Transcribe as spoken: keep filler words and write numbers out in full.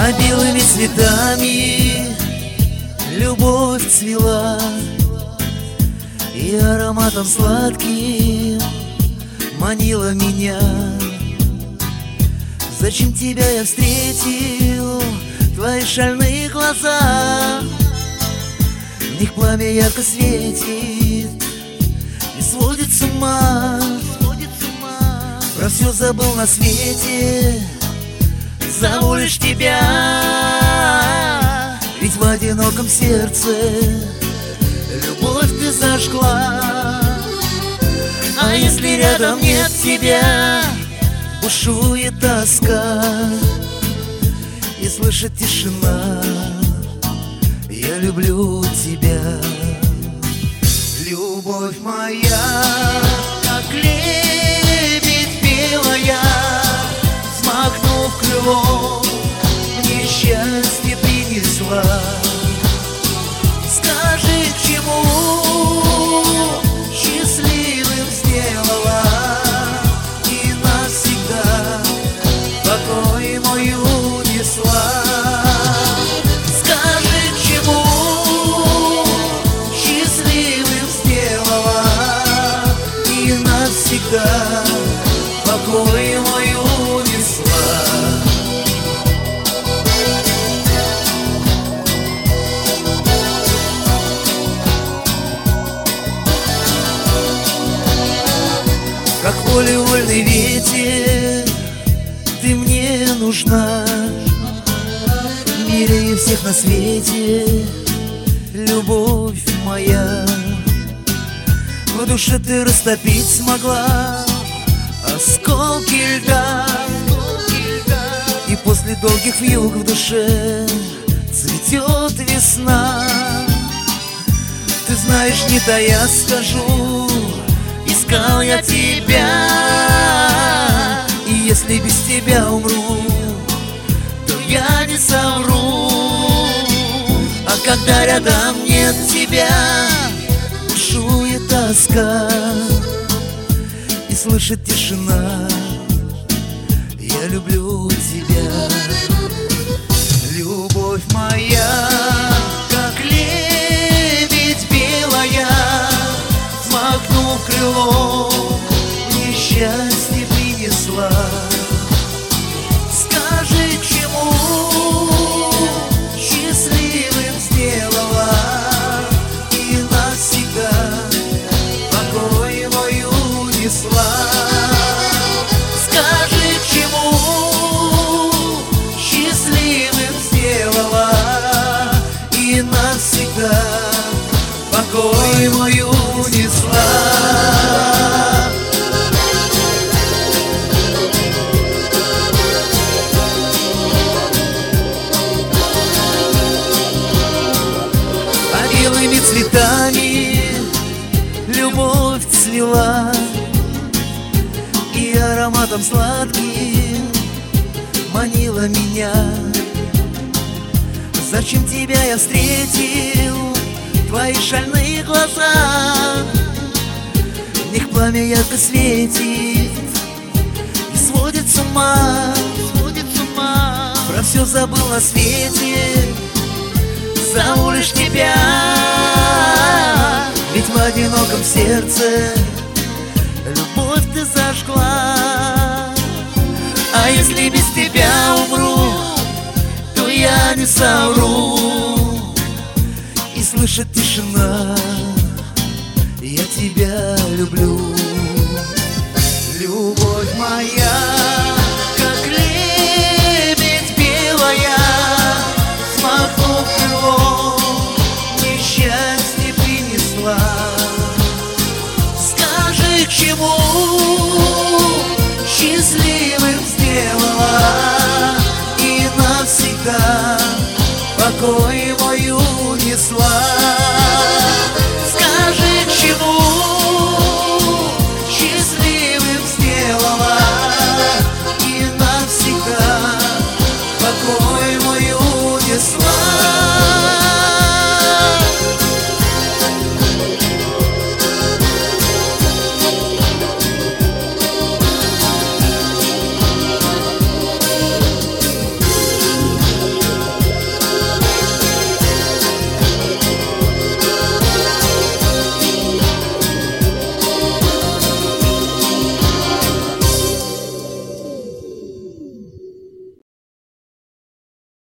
А белыми цветами любовь цвела, и ароматом сладким манила меня. Зачем тебя я встретил, твои шальные глаза? В них пламя ярко светит и сводит с ума. Про все забыл на свете, зову лишь тебя. Ведь в одиноком сердце любовь ты зажгла. А если рядом нет тебя, бушует тоска и слышит тишина. Я люблю тебя, любовь моя, как лебедь белая, взмахнув крылом, мне счастье принесла. Скажи, к чему счастливым сделала и навсегда покой мой унесла. Скажи, к чему счастливым сделала и навсегда покой мой унесла. Как волевольный ветер, ты мне нужна. Милее всех на свете, любовь моя. В душе ты растопить смогла осколки льда, и после долгих вьюг в душе цветет весна. Ты знаешь, не тая скажу, искал я тебя, и если без тебя умру, то я не совру. А когда рядом нет тебя, бушует тоска и слышит тишина. Я люблю тебя, любовь моя, как лебедь белая, взмахнув крылом, мне счастье принесла. Скажи, к чему счастливым сделала и навсегда покой мой унесла. Скажи, к чему счастливым сделала и навсегда покой мой унесла. А белыми цветами любовь цвела, и ароматом сладким манила меня. Зачем тебя я встретил, твои шальные глаза? В них пламя ярко светит и сводит с ума. Про все забыл на свете, зову лишь тебя. Ведь в одиноком сердце любовь ты зажгла. А если без тебя умру, то я не совру. И слышит тишина, я тебя люблю. Любовь моя, как лебедь белая, взмахнув крылом, мне счастье принесла. Скажи, к чему